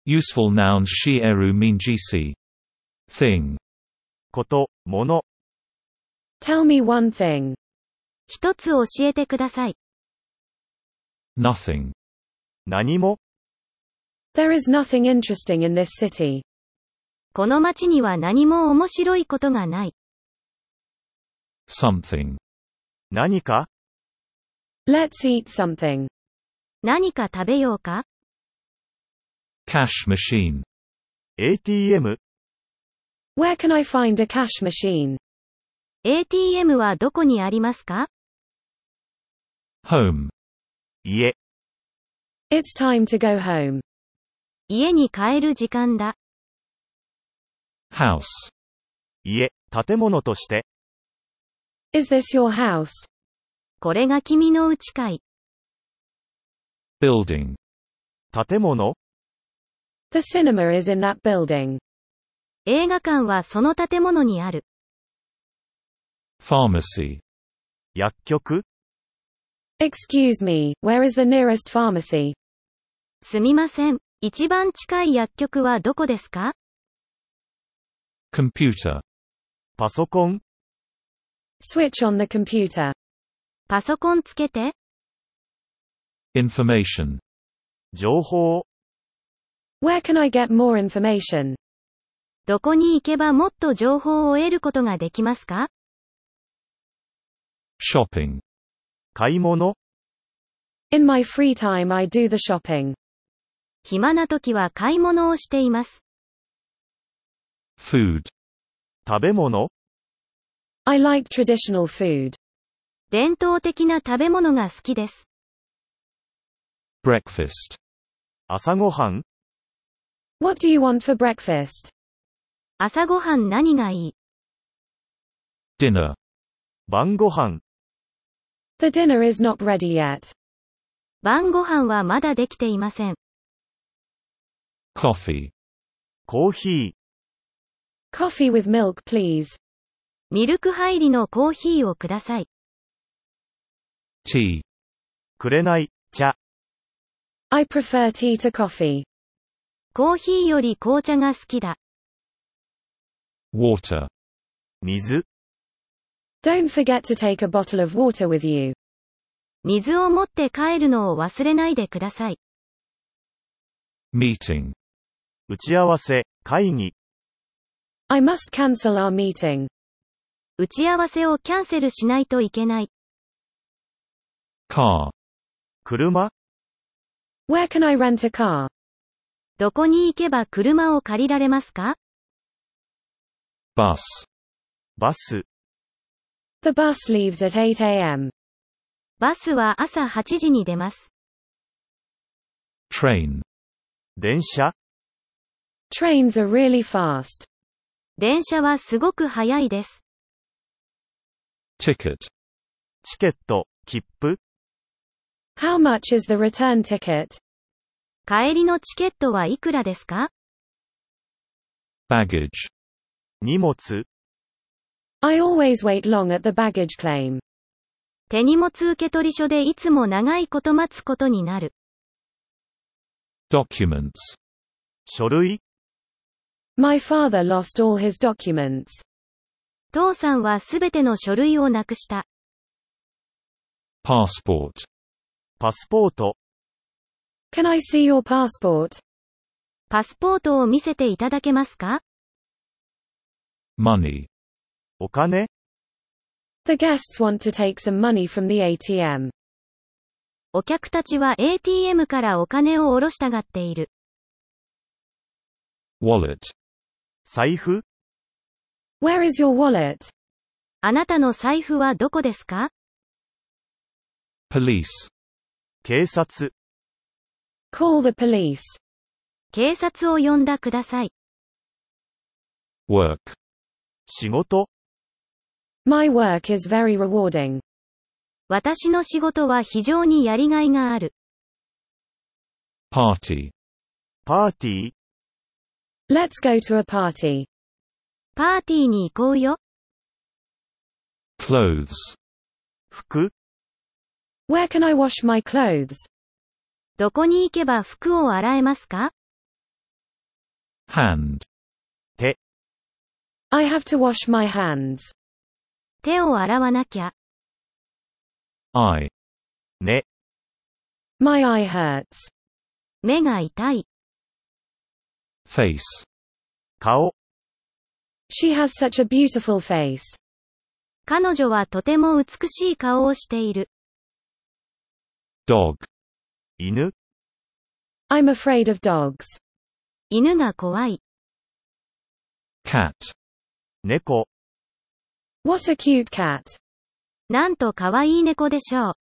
Useful nouns shi eru minjisi. Thing. こと、もの。 Tell me one thing. 一つ教えてください。 Nothing. 何も。 There is nothing interesting in this city. この街には何も面白いことがない。 Something. 何か。 Let's eat something. 何か食べようか？ Cash machine. ATM。 Where can I find a cash machine? ATM はどこにありますか？ Home. 家。 It's time to go home. 家に帰る時間だ。 House. 家、建物として。 Is this your house? これが君の家かい。 Building. 建物。 The cinema is in that building. 映画館はその建物にある。 Pharmacy. 薬局。 Excuse me, where is the nearest pharmacy? すみません。一番近い薬局はどこですか？ Computer. パソコン。 Switch on the computer. パソコンつけて。 Information. 情報。 Where can I get more information? どこに行けばもっと情報を得ることができますか？ Shopping. 買い物。 In my free time I do the shopping. 暇な時は買い物をしています。 Food. 食べ物。 I like traditional food. 伝統的な食べ物が好きです。 Breakfast. 朝ごはん。 What do you want for breakfast? 朝ごはん何がいい？ Dinner. 晩ごはん。 The dinner is not ready yet. 晩ごはんはまだできていません。 Coffee. コーヒ Coffee with milk, please. ミルク入りのコーヒーをください。 Tea. ー。くれない、茶。 I prefer tea to coffee. コーヒーより紅茶が好きだ。 Water. 水。 Don't forget to take a bottle of water with you. 水を持って帰るのを忘れないでください。 Meeting. 打ち合わせ、会議。 I must cancel our meeting. 打ち合わせをキャンセルしないといけない。 Car. 車。 Where can I rent a car? どこに行けば車を借りられますか？ Bus. バス。 The bus leaves at 8 a.m. バスは朝8時に出ます。 Train. 電車。 Trains are really fast. 電車はすごく速いです。 Ticket. チケット、切符。 How much is the return ticket? 帰りのチケットはいくらですか？ Baggage. 荷物。 I always wait long at the baggage claim. 手荷物受取所でいつも長いこと待つことになる。 Documents. 書類。 My father lost all his documents. 父さんはすべての書類をなくした。 Passport. パスポート。 Can I see your passport? パスポートを見せていただけますか？ Money. お金。 The guests want to take some money from the ATM. お客たちは ATM からお金を下ろしたがっている。 Wallet. 財布。 Where is your wallet? あなたの財布はどこですか？ Police. 警察。 Call the police. 警察を呼んだください。 Work. 仕事。 My work is very rewarding. 私の仕事は非常にやりがいがある。 Party. パーティー。 Let's go to a party. パーティーに行こうよ。 Clothes. 服。 Where can I wash my clothes? どこに行けば服を洗えますか？ Hand. I have to wash my hands. 手を洗わなきゃ。 Eye. ね、 My eye hurts. 目が痛い。 Face. 顔、 She has such a beautiful face. 彼女はとても美しい顔をしている。 Dog. 犬、 I'm afraid of dogs. 犬が怖い。 Cat. 猫、 What a cute cat. なんと可愛い猫でしょう。